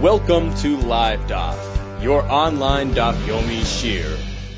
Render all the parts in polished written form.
Welcome to Live Daf, your online Daf Yomi Shir.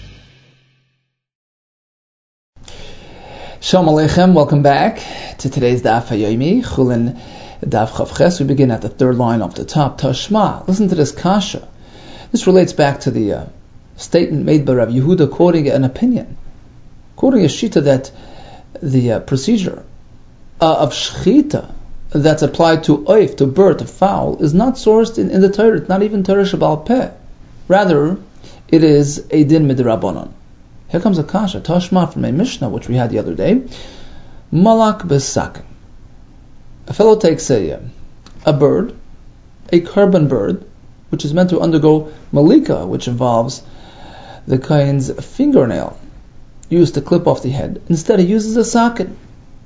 Shalom Aleichem, welcome back to today's Daf Yomi, Chulin Daf Chavches. We begin at the third line of the top, Tashma. Listen to this kasha. This relates back to the statement made by Rav Yehuda quoting an opinion, quoting a shita that the procedure of shchita that's applied to oif, to bird, to fowl, is not sourced in the Torah. It's not even Torah Shabbal Peh. Rather, it is a din midrabanan. Here comes a kasha, Tashma, from a Mishnah which we had the other day. Malak besakin. A fellow takes a bird, a carbon bird, which is meant to undergo malika, which involves the kain's fingernail used to clip off the head. Instead, he uses a sakin.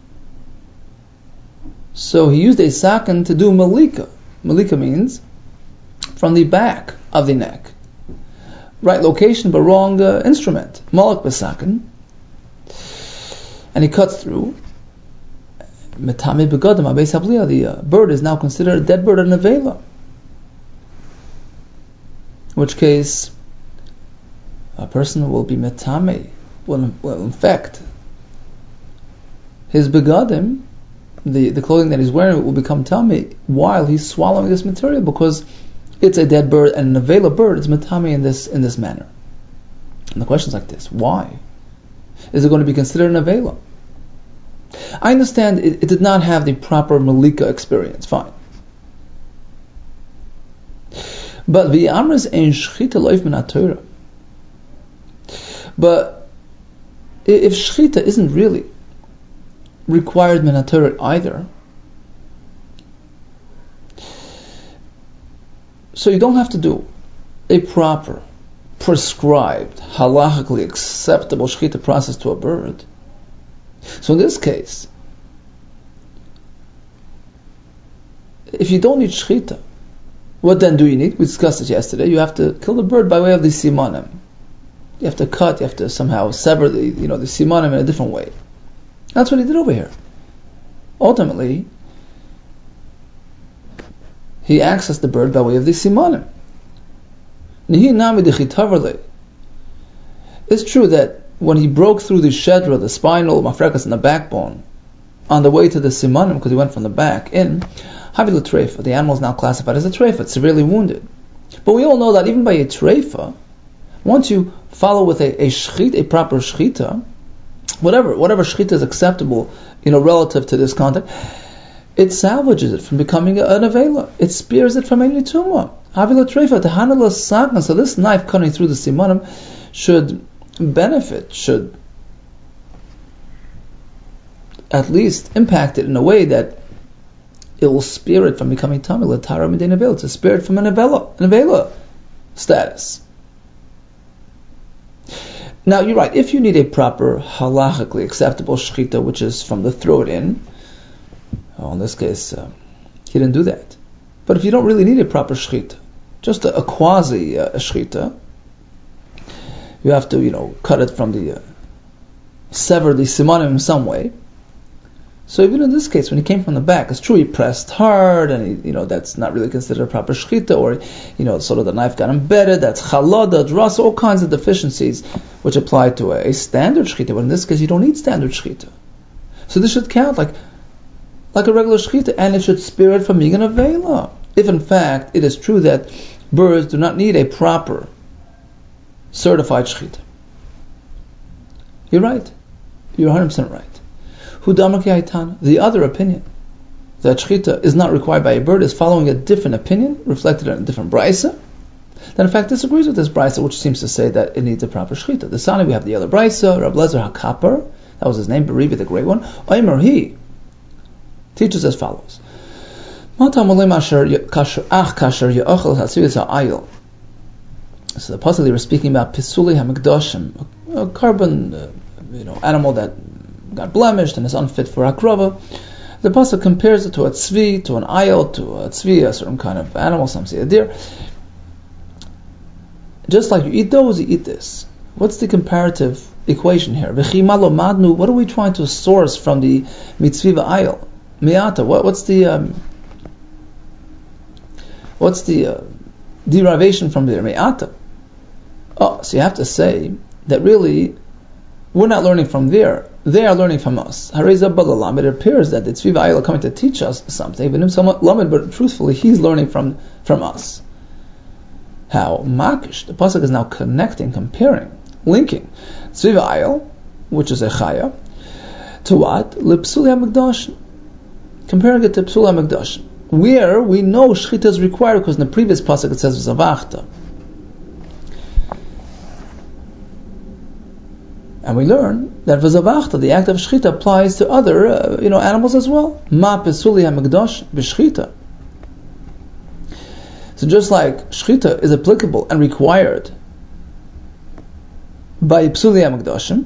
So he used a sakin to do malika. Malika means from the back of the neck. Right location, but wrong instrument. Malak besakin. And he cuts through. Metame begadim abeis habliya. The bird is now considered a dead bird, an nevela. In which case, a person will be metame, will infect his begadim. The clothing that he's wearing will become tame while he's swallowing this material, because it's a dead bird, and an nevela bird is metame in this manner. And the question is like this: why is it going to be considered a nevela? I understand it did not have the proper malika experience. Fine, but the amris ein shchita loif min haTorah. But if shchita isn't really required min haTorah either, so you don't have to do a proper, prescribed, halachically acceptable shchita process to a bird. So in this case, if you don't need shchita, what then do you need? We discussed it yesterday. You have to kill the bird by way of the simanim. You have to cut, you have to somehow sever the simanim in a different way. That's what he did over here. Ultimately, he accessed the bird by way of the simanim. It's true that when he broke through the shedra, the spinal mafrekas, and the backbone, on the way to the simanim, because he went from the back in, havila treifa, the animal is now classified as a treifa, it's severely wounded. But we all know that even by a treifa, once you follow with a shchit, a proper shchita, whatever shchita is acceptable, relative to this context, it salvages it from becoming a nevela. It spares it from any tumor. Havila treifa tehanala sakan. So this knife cutting through the simanim should benefit, should at least impact it in a way that it will spare it from becoming tamil, latara midei nevela, to spare it from a nevela status. Now you're right, if you need a proper halachically acceptable shchita, which is from the throat in this case, he didn't do that. But if you don't really need a proper shchita, just a quasi shchita, you have to, cut it from sever the simanim in some way. So even in this case, when he came from the back, it's true he pressed hard, and that's not really considered a proper shchita, or sort of the knife got embedded. That's chalada, dras, all kinds of deficiencies which apply to a standard shchita. But in this case, you don't need standard shchita. So this should count like a regular shchita, and it should spare it from being an avela. If in fact it is true that birds do not need a proper certified shchita. You're right. You're 100% right. The other opinion, that shchita is not required by a bird, is following a different opinion, reflected in a different brisa, that in fact disagrees with this brisa, which seems to say that it needs a proper shchita. The Sani, we have the other brisa, Rab Lezer HaKapar, that was his name, Berivi, the great one. Omer, he teaches as follows. So the pasuk they were speaking about Pisuli HaMikdashim, a carbon, animal that got blemished and is unfit for akrava. The pasuk compares it to a tzvi, to an ayil, to a tzvi, a certain kind of animal, some say a deer. Just like you eat those, you eat this. What's the comparative equation here? What are we trying to source from the mitzvah ayil? Miata, what's the What's the derivation from there? Me'ata. Oh, so you have to say that really we're not learning from there. They are learning from us. It appears that it's Tzvi V'ayil coming to teach us something, but truthfully, he's learning from us. How? Makish. The pasuk is now connecting, comparing, linking Tzvi V'ayil, which is a chaya, to what? L'psuli HaMikdash. Comparing it to Psuli HaMikdash, where we know Shechita is required, because in the previous pasuk it says V'zavachta. And we learn that V'zavachta, the act of Shechita, applies to other animals as well. Ma Psuli HaMikdash b'Shechita. So just like Shechita is applicable and required by Psuli HaMikdashim,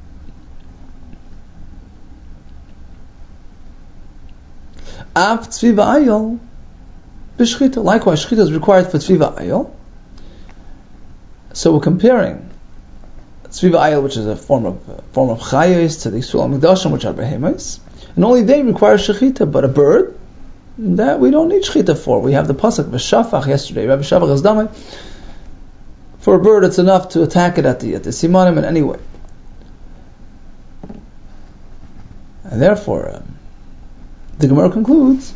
Av Tzvi V'ayil b'Shechita. Likewise, Shechita is required for Tzvi V'ayil. So we're comparing Tzvi V'ayil, which is a form of chayos, to the Yisrael Mikdashim, which are behemoths, and only they require Shechita. But a bird, that we don't need Shechita for. We have the pasuk V'shafach yesterday. Rabbi Shafach Azdamai. For a bird, it's enough to attack it at the simanim in any way, and therefore. The Gemara concludes,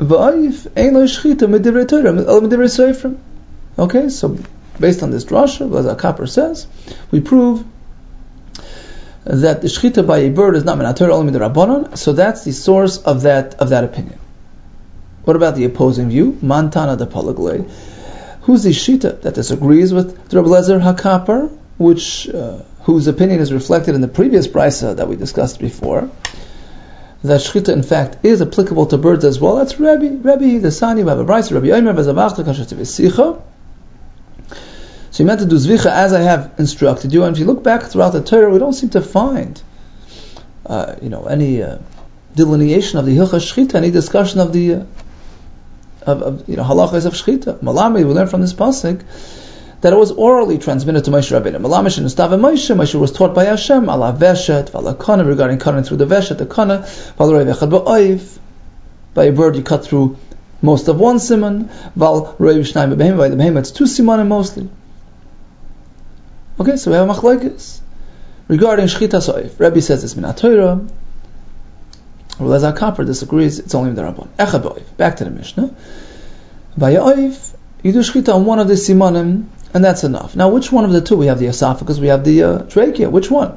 okay, so based on this drasha, as our Kapper says, we prove that the shechita by a bird is not min haTorah, only min Rabbanon. So that's the source of that opinion. What about the opposing view? Mantana de Palaglei. Who's the shita that disagrees with the Rabbi Lezer HaKapper, whose opinion is reflected in the previous brisa that we discussed before? That shechita, in fact, is applicable to birds as well. That's Rabbi the Sani, Rabbi Brisa, Rabbi Yomer, V'zavachta kashet v'sicha. So you meant to do zvicha as I have instructed you. And if you look back throughout the Torah, we don't seem to find, any delineation of the hilcha shechita, any discussion of the halachas of shechita. Malami, we learn from this pasuk that it was orally transmitted to Moshe Rabbeinu. Malamish and Ustav Moshe was taught by Hashem, ala veshet, vala kana, regarding cutting through the veshet, the kana, vala reiv echad ba'oiv. By a bird you cut through most of one simon, val reiv shnayim b'behem, by the behem it's two simanim mostly. Okay, so we have a machlokes. Regarding shchitas oif, Rabbi says it's min haTorah. Rabbi Lezer HaKapper disagrees, it's only in the Rabban. Echad ba'oiv, back to the Mishnah. By oif, you do shchita on one of the simanim, and that's enough. Now, which one of the two? We have the esophagus, we have the trachea. Which one?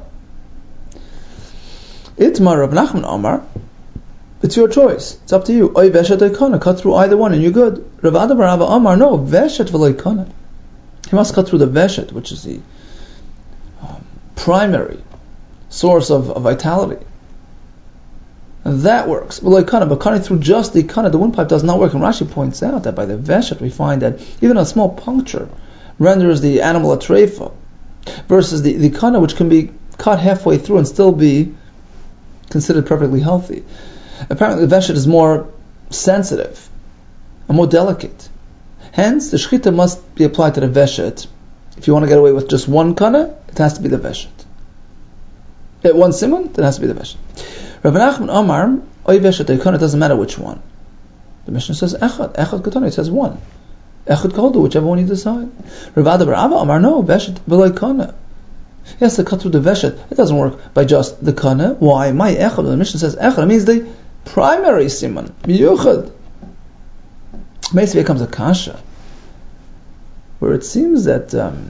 Itmar Rav Nachman Amar. It's your choice. It's up to you. Oy veshet oikana. Cut through either one and you're good. Rav Ada bar Rava Amar. No, veshet v'loikana. He must cut through the veshet, which is the primary source of vitality. And that works. V'loikana, but cutting through just the kana, the windpipe, does not work. And Rashi points out that by the veshet we find that even a small puncture renders the animal a treifa, versus the kana, which can be cut halfway through and still be considered perfectly healthy. Apparently the veshet is more sensitive and more delicate. Hence, the shechita must be applied to the veshet. If you want to get away with just one kana, it has to be the veshet. One simon, it has to be the veshet. Rav Nachman Amar, oy veshet kana, it doesn't matter which one. The Mishnah says echad katana, it says one. Echad koldu, whichever one you decide. Rav Ada bar Rava Amar, no, veshet v'loy kana. He has to cut through the veshet. It doesn't work by just the kana. Why? My echad. The Mishnah says echad. It means the primary siman. Miyuchad. Basically becomes a kasha, where it seems that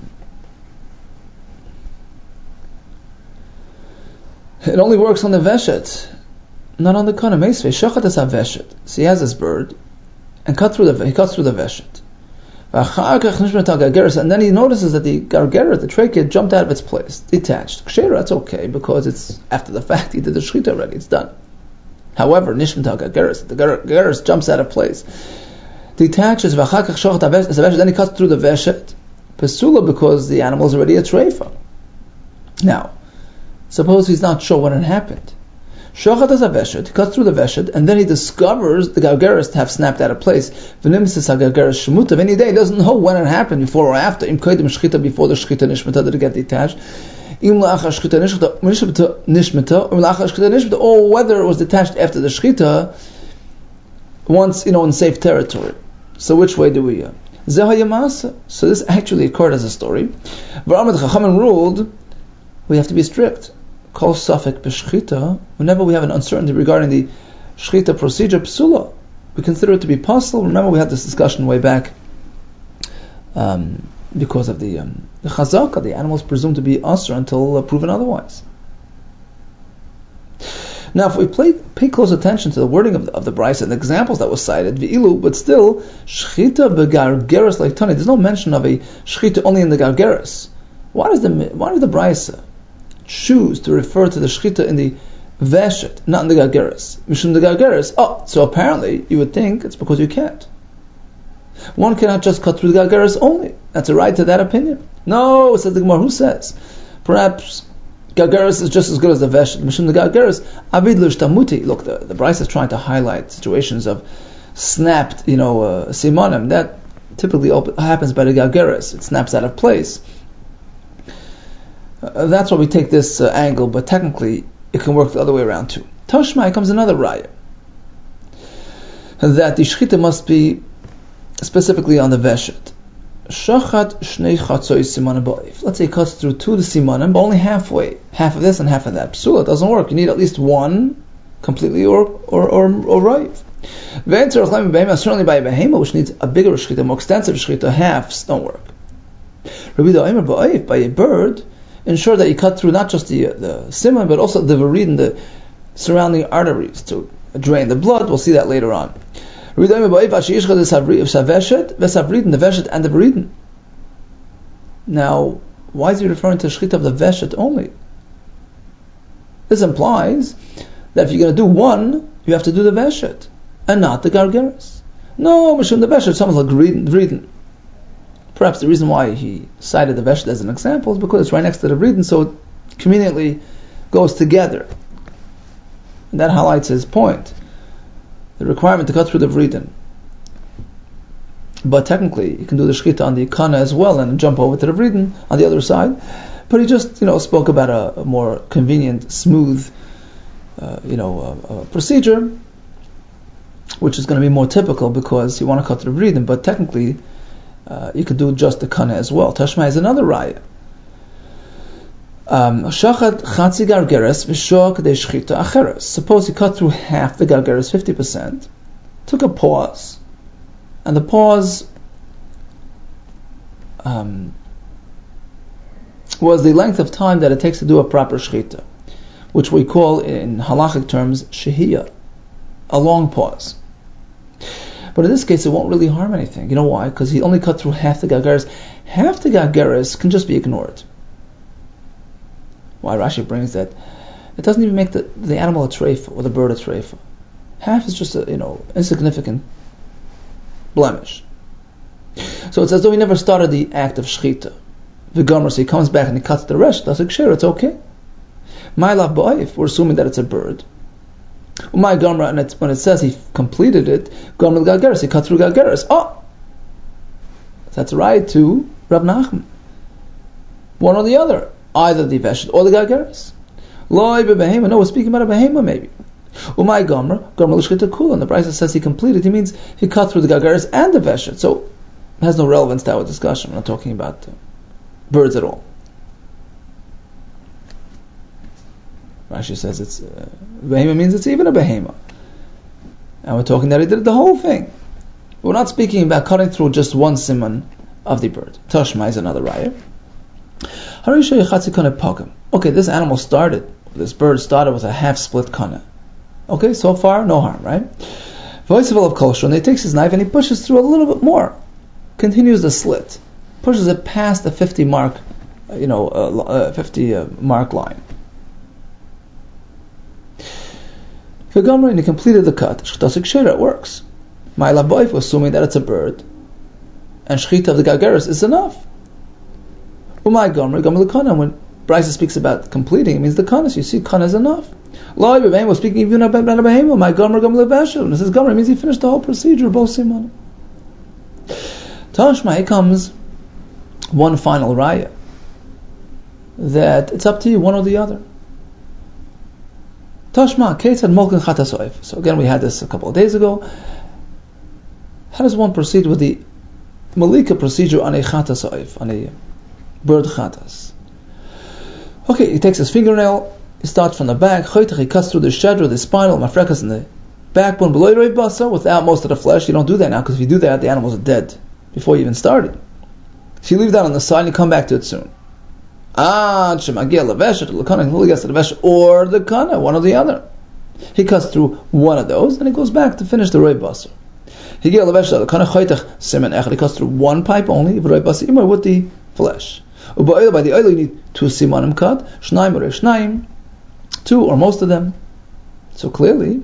it only works on the veshet, not on the kana. Meisvei shachat es veshet. So he has this bird, and he cuts through the veshet. And then he notices that the gargeret, the trachea, jumped out of its place, detached. Kshera, it's okay, because it's after the fact, he did the shechita already, it's done. However, nishmata gargeret, the gargeret jumps out of place, detaches, then he cuts through the veshet, pesula, because the animal is already a treifa. Now, suppose he's not sure when it happened. Shochat as a veshet, he cuts through the veshet, and then he discovers the gargeres to have snapped out of place. V'nimsis ha-gargeres shemuta. Any day he doesn't know when it happened, before or after. Im kodim shchita, before the shchita nishmata, did it get detached? Im la'achar shchita nishmata, or whether it was detached after the shchita, once in safe territory. So which way do we? So this actually occurred as a story. V'amad Chachamim ruled we have to be strict. Kol safek b'shchita. Whenever we have an uncertainty regarding the shchita procedure, psula, we consider it to be possible. Remember, we had this discussion way back because of the chazaka. The animal is presumed to be asr until proven otherwise. Now, if we pay close attention to the wording of the Brisa and the examples that was cited, v'ilu, but still, shchita begargeres like Tani. There's no mention of a shchita only in the gargeres. Why does the Brisa choose to refer to the shchita in the veshet, not in the gargeres? Mishum the gargeres. Oh, so apparently you would think it's because you can't. One cannot just cut through the gargeres only. That's a right to that opinion. No, says the Gemara. Who says? Perhaps gargeres is just as good as the veshet. Mishum the gargeres. Avid l'shtamuti. Look, the Brisa is trying to highlight situations of snapped, simanim. That typically happens by the gargeres. It snaps out of place. That's why we take this angle, but technically it can work the other way around too. Tashmai comes another raya that the shchita must be specifically on the veshet. Shachat shnei chatzoi simanim ba'if. Let's say he cuts through two of the simanim, but only halfway, half of this and half of that. Psula, it doesn't work. You need at least one completely or right. Certainly by a behema, which needs a bigger shchita, more extensive shchita, halves don't work. Rabbi Doimer ba'if, by a bird, ensure that you cut through not just the siman, but also the varid, the surrounding arteries to drain the blood. We'll see that later on. The veshet and the varid. Now, why is he referring to shchita of the veshet only? This implies that if you're going to do one, you have to do the veshet and not the gargeres. No, mishum the veshet, something like varid. Perhaps the reason why he cited the veshet as an example is because it's right next to the vridin, so it conveniently goes together. And that highlights his point. The requirement to cut through the vridin. But technically, you can do the shchita on the kana as well and jump over to the vridin on the other side. But he just, spoke about a more convenient, smooth, procedure, which is going to be more typical because you want to cut through the vridin. But technically, you could do just the kana as well. Tashma is another raya. Shachat chatzi gargeres v'shok de shchita acheres. Suppose you cut through half the gargeres, 50%, took a pause, and the pause was the length of time that it takes to do a proper shchita, which we call in halachic terms shehiyah, a long pause. But in this case, it won't really harm anything. You know why? Because he only cut through half the gargeres. Half the gargeres can just be ignored. Why Rashi brings that? It doesn't even make the animal a treifa or the bird a treifa. Half is just a insignificant blemish. So it's as though he never started the act of shchita. The gomer, so he comes back and he cuts the rest. That's like, sure, it's okay. My love ba'if, we're assuming that it's a bird. My Gomra, and when it says he completed it, Gomra Galgeres, he cut through Galgeres. Oh! That's right to Rab Nachman. One or the other. Either the Veshet or the Galgeres. Loi behema. No, we're speaking about a behema maybe. My Gomra L'shchita Kula. And the Brisa says he completed. He means he cut through the Galgeres and the Veshet. So it has no relevance to our discussion. We're not talking about birds at all. Rashi says it's behema means it's even a behema, and we're talking that he did the whole thing. We're not speaking about cutting through just one siman of the bird. Tashma is another raya. Okay, this animal this bird started with a half split kana. Okay, so far no harm, right? Voice of Kolshon, he takes his knife and he pushes through a little bit more, continues the slit, pushes it past the 50 mark, 50 mark line. And he completed the cut. Shchitasik shera, it works. My laboif, assuming that it's a bird, and shchita of the gargeres is enough. Umay gomer gomer lekana. When Brisa speaks about completing, it means the kana. So you see, kana is enough. Loi b'behem was speaking even about behema. My gomer gomer levashel. And it says gomer, it means he finished the whole procedure. Both siman. Tashma, here comes one final raya that it's up to you, one or the other. Tashma, Kate said Molkin Chatasoif. So again, we had this a couple of days ago. How does one proceed with the malika procedure on a chatas oif, on a bird chatas? Okay, he takes his fingernail, he starts from the back, he cuts through the shedra, the spinal, mafrekas, and the backbone below the basa without most of the flesh. You don't do that now, because if you do that, the animals are dead before you even started. So you leave that on the side and you come back to it soon. Or the kana, one or the other. He cuts through one of those and he goes back to finish the roi basar. He cuts through one pipe only with the flesh. By the oil you need 2 simanim cut, shnaim, 2 or most of them. So clearly,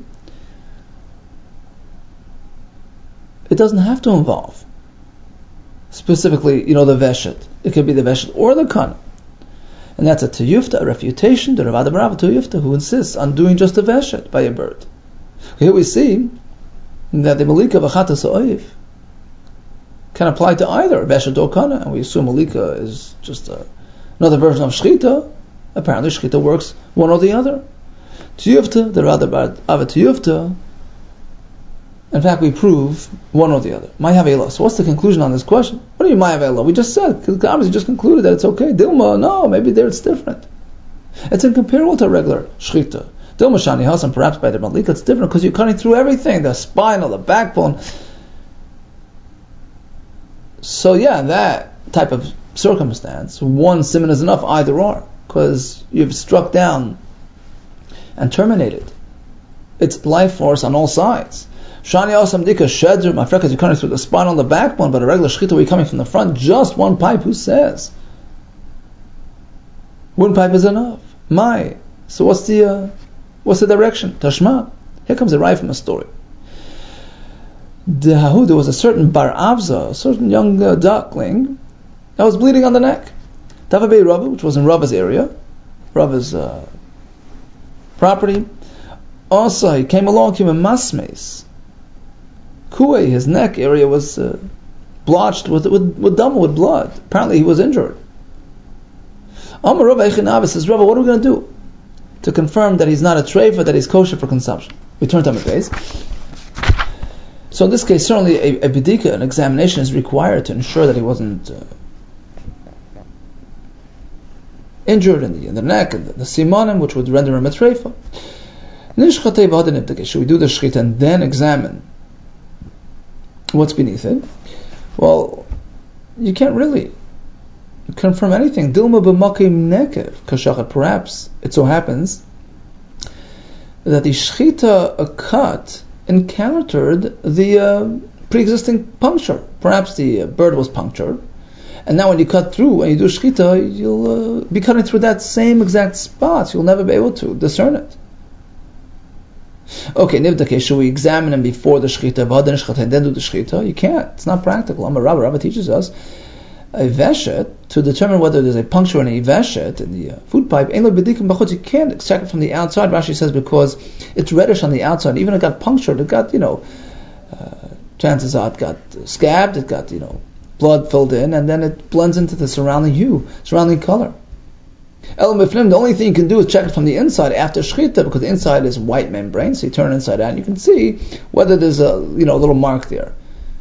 it doesn't have to involve specifically, the veshet. It could be the veshet or the kana. And that's a tiyufta, a refutation to Rav Adav tiyufta, who insists on doing just a veshet by a bird. Here we see that the malika of a chatas oif can apply to either veshet or kana, and we assume malika is just another version of shchita. Apparently shchita works one or the other. Tiyufta, the Rav Adav tiyufta, in fact, we prove one or the other. Ma'yav. So what's the conclusion on this question? What do you mean Ma'yav? We just said, obviously just concluded that it's okay. Dilma, no, maybe there it's different. It's incomparable to regular shchita. Dilma shani hasan, perhaps by the malika, it's different because you're cutting through everything, the spinal, the backbone. So yeah, that type of circumstance, one siman is enough, either or, because you've struck down and terminated its life force on all sides. Shani Osam Dika Shedr, my freckles, you're coming through the spine on the backbone, but a regular shchita where you're coming from the front, just one pipe, who says? One pipe is enough. So what's the direction? Tashma. Here comes a right from a story. There was a certain bar avza, a certain young duckling, that was bleeding on the neck. Davabei Rava, which was in Rava's area, Rava's property. Also, he came along, came a masmes. Kuei, his neck area was blotched with dama, with blood. Apparently he was injured. Amar Rav Echinav says, Rabbi, what are we going to do to confirm that he's not a treifa, that he's kosher for consumption? We turn to base. So in this case, certainly a bidika, an examination, is required to ensure that he wasn't injured in the neck and the simanim, which would render him a treifa. Should we do the shchita and then examine what's beneath it? Well, you can't really confirm anything. Dilma b'makim nekev kashachat. Perhaps it so happens that the shchita, a cut, encountered the pre-existing puncture. Perhaps the bird was punctured, and now when you cut through and you do shchita, you'll be cutting through that same exact spot. You'll never be able to discern it. Okay, Nivdake, should we examine him before the shchita, and then do the shchita? You can't. It's not practical. Rabbi teaches us a veshet, to determine whether there's a puncture in a veshet, in the food pipe. You can't check it from the outside, Rashi says, because it's reddish on the outside. Even if it got punctured, it got, chances are it got scabbed, it got, blood filled in, and then it blends into the surrounding color. The only thing you can do is check it from the inside after shchita, because the inside is white membrane, so you turn it inside out and you can see whether there's a little mark there.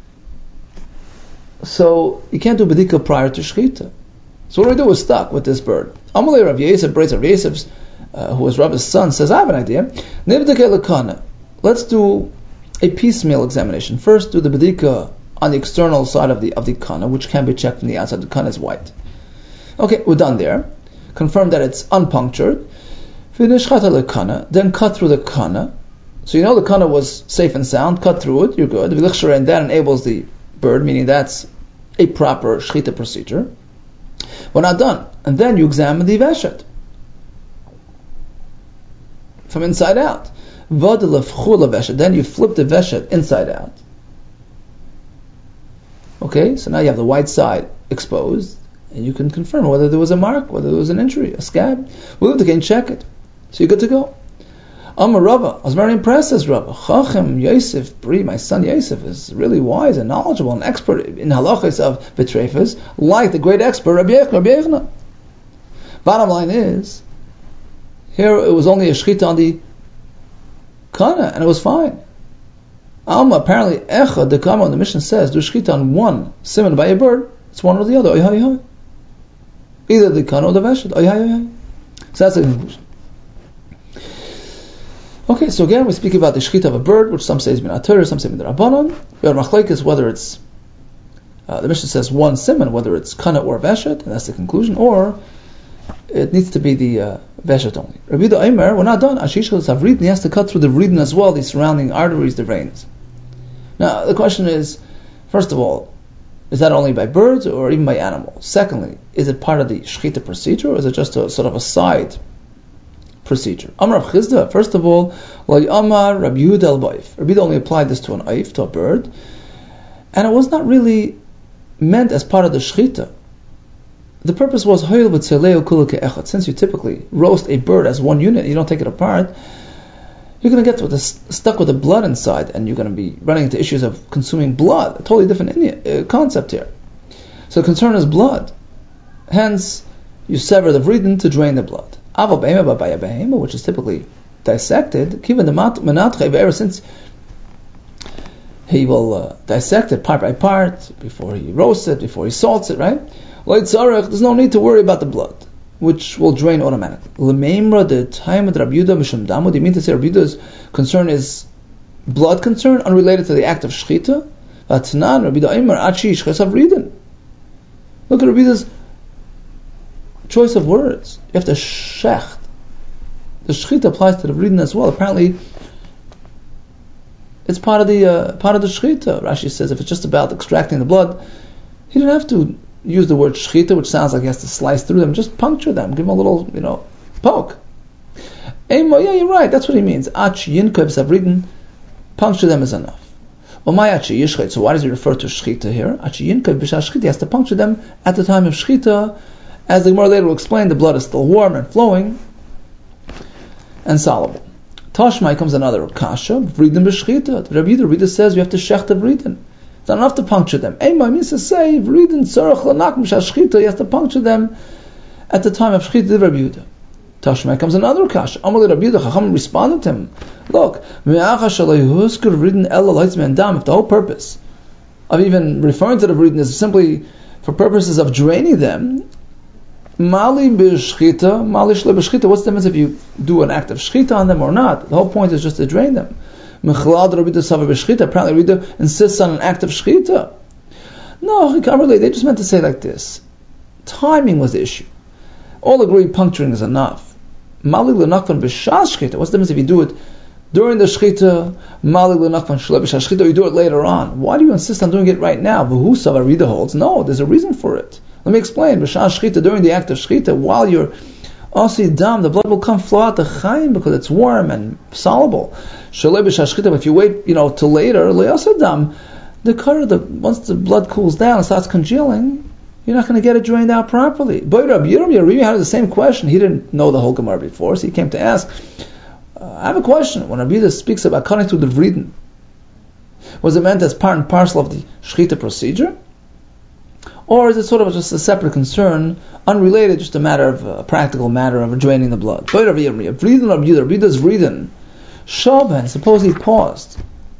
So you can't do bedika prior to shchita. So what do we do? We're stuck with this bird. Amalei Rav Yosef, Rav Yosef, who was Rabbi's son, says, I have an idea. Let's do a piecemeal examination. First, do the bedika on the external side of the kana, which can be checked from the outside. The kana is white. Okay, we're done there. Confirm that it's unpunctured. Then cut through the kana. So the kana was safe and sound. Cut through it, you're good. And that enables the bird, meaning that's a proper shchita procedure. We're not done. And then you examine the veshet from inside out. Then you flip the veshet inside out. Okay, so now you have the white side exposed, and you can confirm whether there was a mark, whether there was an injury, a scab. We'll have to again check it. So you're good to go. Amar Rava, I was very impressed, says Rava. Chachem Yosef Bri, my son Yosef, is really wise and knowledgeable and expert in halachas of betrefas, like the great expert Rabbi Yechna. Bottom line is, here it was only a shchita on the kana, and it was fine. Alma, apparently, Echad, the Kama, the Mishnah says, do shchita on one simon by a bird, it's one or the other. Either the Kana or the Veshet. So that's the conclusion. Okay, so again, we speak about the shchita of a bird, which some say is min HaTorah, some say min Rabbanon. We have machlekes whether it's, the Mishnah says one simon, whether it's Kana or Veshet, and that's the conclusion, or it needs to be the Veshet only. Rabbi Yehuda Omer, we're not done. Ashish Savridin, he has to cut through the Vridin as well, the surrounding arteries, the veins. Now, the question is, first of all, is that only by birds or even by animals? Secondly, is it part of the shchita procedure, or is it just a sort of a side procedure? Amar Rav Chizda, first of all, Amar Rabbi Yehuda el Baif. Rabbi Yehuda only applied this to an oif, to a bird, and it was not really meant as part of the shchita. The purpose was hoil b'tzeleu kula ke'echad. Since you typically roast a bird as one unit, you don't take it apart, you're going to get stuck with the blood inside, and you're going to be running into issues of consuming blood. A totally different concept here. So the concern is blood. Hence, you sever the vridin to drain the blood. Ava behema by a behema, which is typically dissected, given the menatche, ever since he will dissect it part by part before he roasts it, before he salts it, right? There's no need to worry about the blood, which will drain automatically. L'meimra the time of Rabbi Yehuda mishum damud. You mean to say Rabbi Yehuda's concern is blood concern, unrelated to the act of shchita? V'atanan Rabbi Yehuda Omer achi shchas avridin. Look at Rabbi Yehuda's choice of words. You have to shecht. The shchita applies to the vridin as well. Apparently, it's part of the shchita. Rashi says if it's just about extracting the blood, he didn't have to use the word shchita, which sounds like he has to slice through them. Just puncture them. Give them a little, poke. Yeah, you're right. That's what he means. Ach yinkob savridin. Puncture them is enough. So why does he refer to shchita here? Ach yinkob b'shah. He has to puncture them at the time of shchita. As the Gemara later will explain, the blood is still warm and flowing and soluble. Tashmai comes another kasha. Vridin b'shchita. Rabbi Yehuda says you have to shech the vridin. It's not enough to puncture them. Eimai means to say, v'ridin tzarech l'nak mishas shchita, you have to puncture them at the time of shchita, Rabbi Yehuda. Tashmai comes another kasha. Amalei Rabbi Yehuda, Chacham responded to him, look, if the whole purpose of even referring to the v'ridin is simply for purposes of draining them, mali b'shchita, mali shle b'shchita, what's the difference if you do an act of shchita on them or not? The whole point is just to drain them. Apparently Rabbi insists on an act of shchita. No, they just meant to say like this. Timing was the issue. All agree puncturing is enough. What's the difference if you do it during the shchita, or you do it later on? Why do you insist on doing it right now? Rida holds. No, there's a reason for it. Let me explain. During the act of shchita, while you're dam, the blood will come flow out the chayim because it's warm and soluble. If you wait, till later, once the blood cools down and starts congealing, you're not going to get it drained out properly. But Rabbi Yehuda had the same question. He didn't know the whole Gemara before, so he came to ask, I have a question. When Rabbi Yehuda speaks about cutting through the vridin, was it meant as part and parcel of the shchita procedure? Or is it sort of just a separate concern, unrelated, just a practical matter of draining the blood? Rabbi Yehuda's vridin, Shaban, suppose he paused.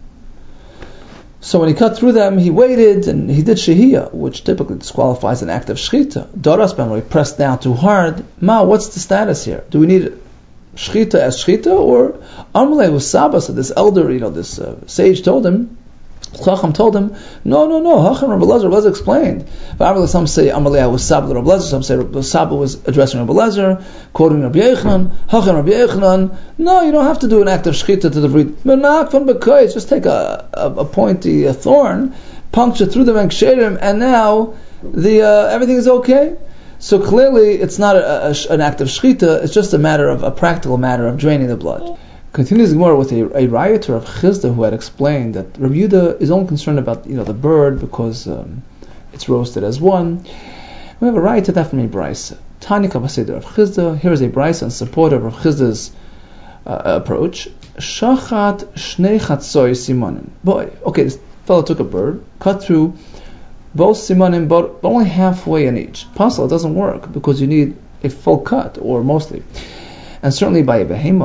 So when he cut through them, he waited and he did shehiyah, which typically disqualifies an act of shchita. Doras ben, when he pressed down too hard, what's the status here? Do we need shchita as shchita, or Amalei was Saba? So this elder, this sage told him, Chacham told him, no. Hacham Rabbi Lezer explained. Some say Amalei was Saba to Rabbi Lezer. Some say Saba was addressing Rabbi Lezer, quoting Rabbi Yochanan. Hacham Rabbi Yochanan. No, you don't have to do an act of shchita to the vrid. Just take a pointy thorn, puncture through the vengsherim, and now everything is okay. So clearly, it's not an act of shchita. It's just a practical matter of draining the blood. Continues the Gemara with a rioter of Chizda who had explained that Rabbi Yehuda is only concerned about the bird because it's roasted as one. We have a rioter to that from a brisa. Tanya Kabaseder of Chizda. Here is a brisa in support of Rav Chizda's approach. Shachat shnei chatzoy simanim. Boy, okay, this fellow took a bird, cut through both simanim, but only halfway in each. Possible, it doesn't work because you need a full cut, or mostly. And certainly by a behema,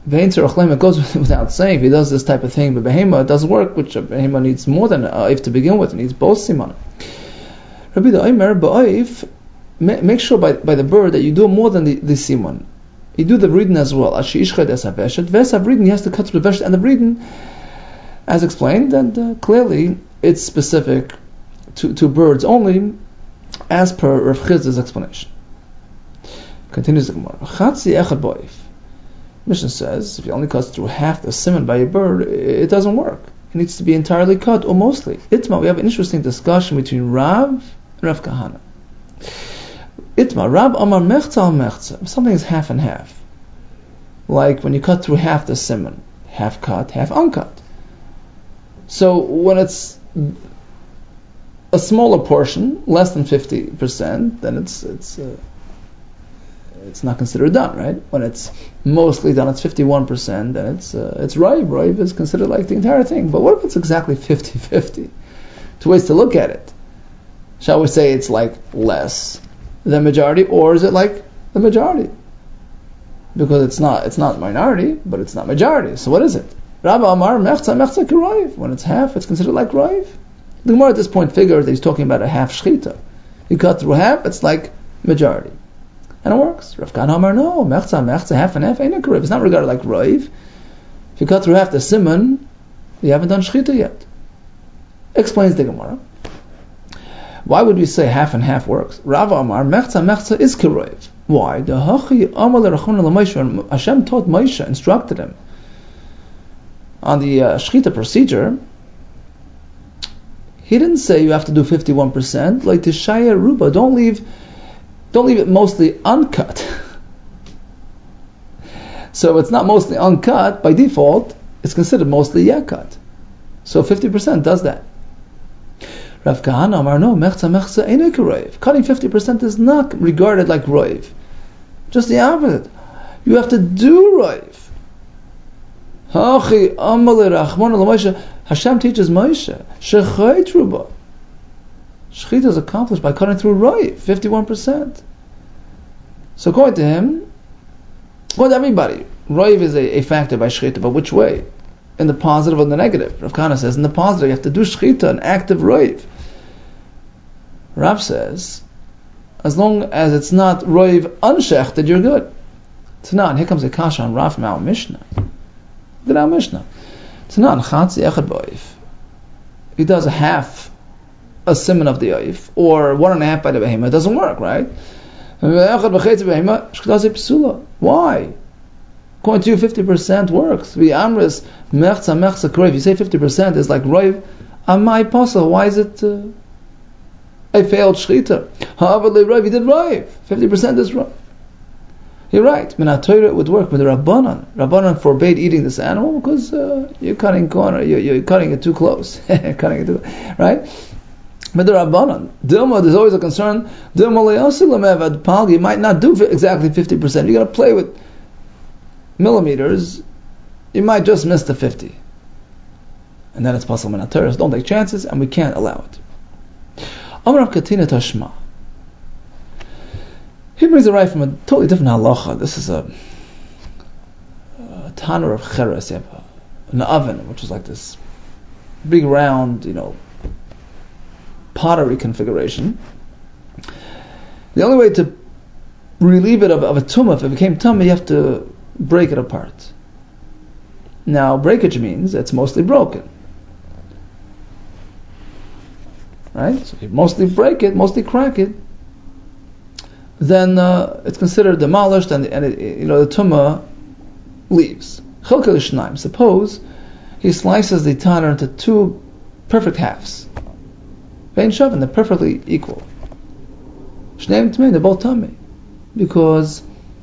It goes without saying, if he does this type of thing, but behema, it doesn't work, which a behema needs more than if to begin with, it needs both siman. Rabbi the Omer, ba'oif, make sure by the bird that you do more than the siman. You do the breeding as well. Ashi ishched es haveshet, ves breeding, he has to cut the veshet, and the breeding, as explained, and clearly it's specific to birds only, as per Rav Chizda's explanation. Continues the Gemara. Chatzi echad ba'oif. Mishnah says, if you only cut through half the siman by a bird, it doesn't work. It needs to be entirely cut, or mostly. Itma, we have an interesting discussion between Rav and Rav Kahana. Itma, Rav Amar mechza al mechza. Something is half and half. Like when you cut through half the siman. Half cut, half uncut. So when it's a smaller portion, less than 50%, then it's not considered done, right? When it's mostly done, it's 51%, then it's Raiv. Raiv is considered like the entire thing. But what if it's exactly 50-50? Two ways to look at it. Shall we say it's like less than majority, or is it like the majority? Because it's not minority, but it's not majority. So what is it? Rabbi Amar mechza Raiv. When it's half, it's considered like Raiv. The Gemara at this point figures that he's talking about a half shchita. You cut through half, it's like majority. And it works. Rav Kahana Amar, no, mechza, half and half ain't a Raiv. It's not regarded like Raiv. If you cut through half the siman, you haven't done shchita yet. Explains the Gemara. Why would we say half and half works? Rav Amar, mechza is Raiv. Why? The Hachi Amar l'Rachon l'Moshe, Hashem taught Moshe, instructed him on the shchita procedure. He didn't say you have to do 51%. Like the Shaya Ruba, don't leave it mostly uncut. So it's not mostly uncut, by default, it's considered mostly cut. So 50% does that. Rav Kahana Amar, no, mechza ain't a Raiv. Cutting 50% is not regarded like Raiv. Just the opposite. You have to do Raiv. Hashem teaches Moshe, Shechait Ruba. Shechita is accomplished by cutting through Raiv, 51%. So according to him, according to everybody, Raiv is a factor by Shechita, but which way? In the positive or the negative? Rav Kahana says, in the positive, you have to do Shechita, an active Raiv. Rav says, as long as it's not Raiv unshechted, you're good. Tanan, here comes a kasha on Rav from our Mishnah. Look at our Mishnah. Tanan, Chatzi echad ba'oif. He does a half a siman of the oif, or 1.5 by the behema. It doesn't work, right? Why? According to you, 50% works. The amris mechza kroiv. You say 50% is like roiv. Amai pasal. Why is it a failed shchita? However, roiv, you did roiv. 50% is roiv. You're right. Minat Torah, it would work with the Rabbanan. Rabbanan forbade eating this animal because you're cutting corner. You're cutting it too close. Right? But the Rabbanan, Dilma, there's always a concern. Dilma le'asilamev palgi, you might not do exactly 50%. You're going to play with millimeters. You might just miss the 50. And then it's possible Minat Torah. Don't take chances, and we can't allow it. Amar Katina Tashma. He brings it right from a totally different halacha. This is a tanur of cheres. You have an oven, which is like this big round, pottery configuration. The only way to relieve it of a tumah, if it became tumah, you have to break it apart. Now, breakage means it's mostly broken. Right? So you mostly break it, mostly crack it, then it's considered demolished, and the tumah leaves. Chilka l'shnaim. Suppose he slices the tanner into two perfect halves. Vein shavin, they're perfectly equal. Shneim tmei, they're both tummy, because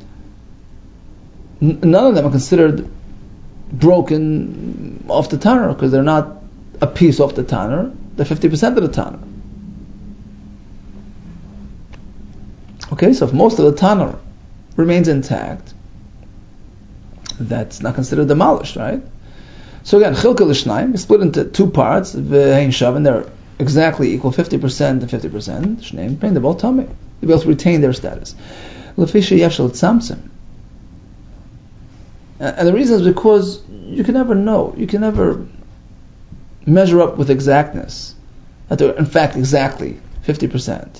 none of them are considered broken off the tanner, because they're not a piece off the tanner. They're 50% of the tanner. Okay, so if most of the tanner remains intact, that's not considered demolished, right? So again, chilka l'shnaim is split into two parts. V'hein shavin, they're exactly equal, 50% and 50%. Shneim, they're both tummy. They'll be able to retain their status. L'fisha yeshel tzamtzim. And the reason is because you can never know. You can never measure up with exactness that they're in fact exactly 50%.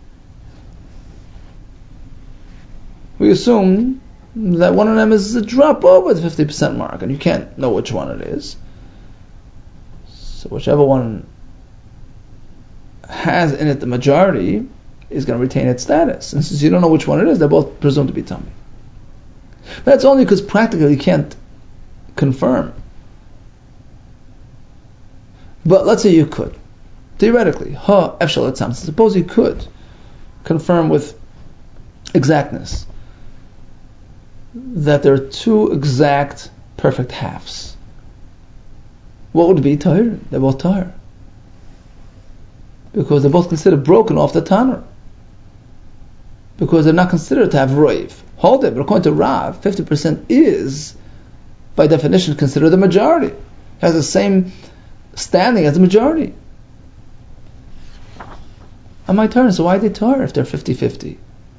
We assume that one of them is a drop over the 50% mark, and you can't know which one it is. So whichever one has in it the majority is going to retain its status. And since you don't know which one it is, they're both presumed to be tummy. That's only because practically you can't confirm. But let's say you could. Theoretically, suppose you could confirm with exactness that there are two exact perfect halves. What would be tahir? They're both tahir. Because they're both considered broken off the tanur. Because they're not considered to have roiv. Hold it, but according to Rav, 50% is, by definition, considered the majority. It has the same standing as the majority. On my turn, so why are they tahir if they're 50-50?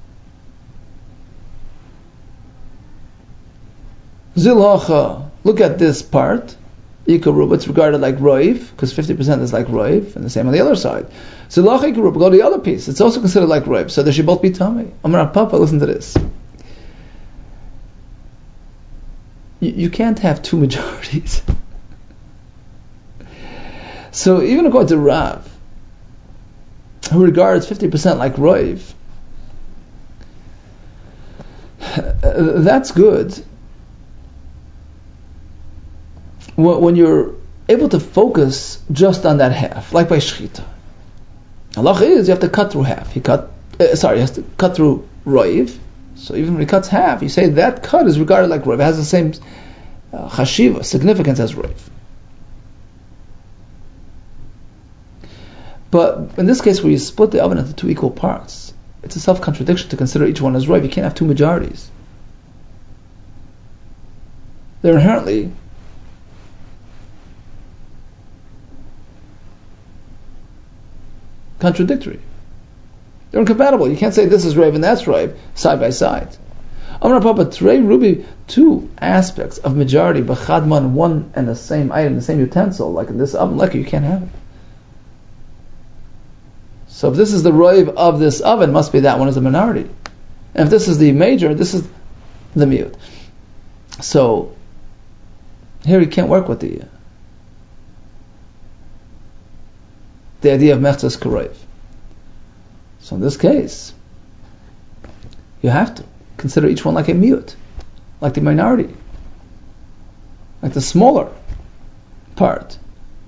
Zilhacha, look at this part. Ikarub, it's regarded like roiv, because 50% is like roiv, and the same on the other side. Zilhacha Ikarub, go to the other piece. It's also considered like roiv, so they should both be tummy. Amar Papa, listen to this. You can't have two majorities. So even according to Rav, who regards 50% like roiv, that's good when you're able to focus just on that half, like by shchita. Allah is you have to cut through half. He has to cut through roiv. So even when he cuts half, you say that cut is regarded like roiv. It has the same chashiva, significance as roiv. But in this case, where you split the oven into two equal parts, it's a self-contradiction to consider each one as roiv. You can't have two majorities. They're inherently contradictory. They're incompatible. You can't say this is roiv and that's roiv side by side. Amar Papa, Trey Ruby, two aspects of majority, but chadman, one and the same item, the same utensil, like in this oven, like you can't have it. So if this is the roiv of this oven, must be that one is the minority. And if this is the major, this is the miut. So here you can't work with the idea of mechzas karoiv. So in this case, you have to consider each one like a miut, like the minority, like the smaller part.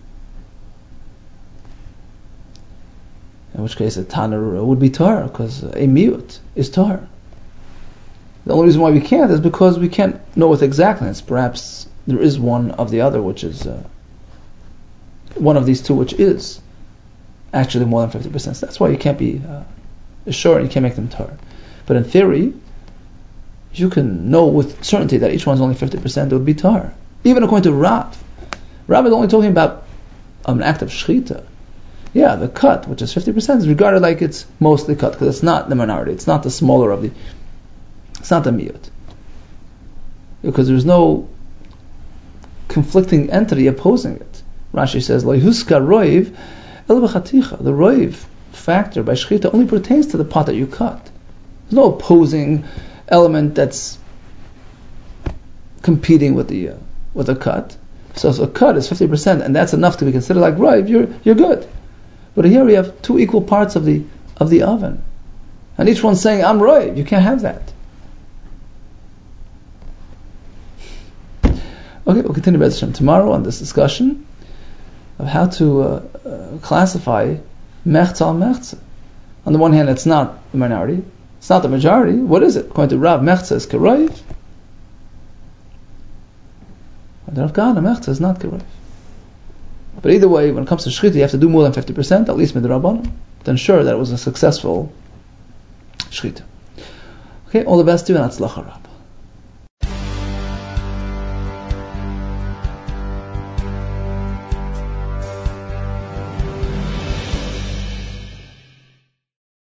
In which case a tanur would be tar, because a miut is tar. The only reason why we can't is because we can't know with exactness. Perhaps there is one of the other, which is one of these two, which is actually more than 50%. So that's why you can't be sure, and you can't make them tar. But in theory, you can know with certainty that each one's only 50%. It would be tar. Even according to Rav. Rav is only talking about an act of shchita. Yeah, the cut, which is 50%, is regarded like it's mostly cut, because it's not the minority, it's not the smaller of the, it's not the miut. Because there's no conflicting entity opposing it. Rashi says, Lo yuska roiv el b'chaticha. The roiv factor by shchita only pertains to the part that you cut. There's no opposing element that's competing with the cut. So a cut is 50%, and that's enough to be considered like roiv, you're good. But here we have two equal parts of the oven, and each one's saying, I'm roiv. You can't have that. Okay, we'll continue B'ez Hashem tomorrow on this discussion of how to classify mechza al mechza. On the one hand, it's not the minority, it's not the majority. What is it? According to Rav, mechza is keroiv. And Rav Kahana, mechza is not keroiv. But either way, when it comes to shchita, you have to do more than 50%, at least midrabanan, to ensure that it was a successful shchita. Okay, all the best to you, and atzlacha Rab.